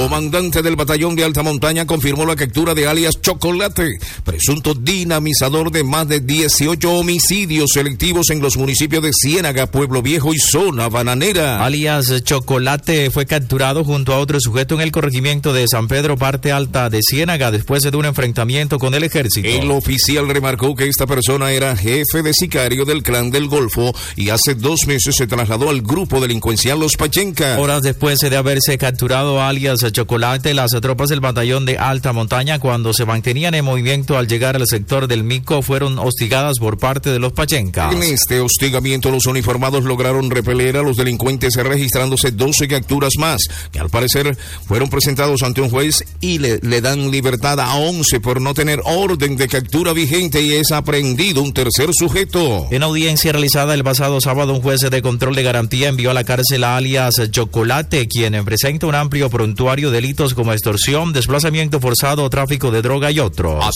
Comandante del batallón de alta montaña confirmó la captura de alias Chocolate, presunto dinamizador de más de 18 homicidios selectivos en los municipios de Ciénaga, Pueblo Viejo y Zona Bananera. Alias Chocolate fue capturado junto a otro sujeto en el corregimiento de San Pedro, parte alta de Ciénaga, después de un enfrentamiento con el ejército. El oficial remarcó que esta persona era jefe de sicario del Clan del Golfo y hace 2 meses se trasladó al grupo delincuencial Los Pachenca. Horas después de haberse capturado a alias Chocolate, las tropas del batallón de alta montaña, cuando se mantenían en movimiento al llegar al sector del Mico, fueron hostigadas por parte de los Pachencas. En este hostigamiento, los uniformados lograron repeler a los delincuentes, registrándose 12 capturas más, que al parecer fueron presentados ante un juez y le dan libertad a 11 por no tener orden de captura vigente, y es aprehendido un tercer sujeto. En audiencia realizada el pasado sábado, un juez de control de garantía envió a la cárcel a alias Chocolate, quien presenta un amplio prontuario, delitos como extorsión, desplazamiento forzado, tráfico de droga y otros.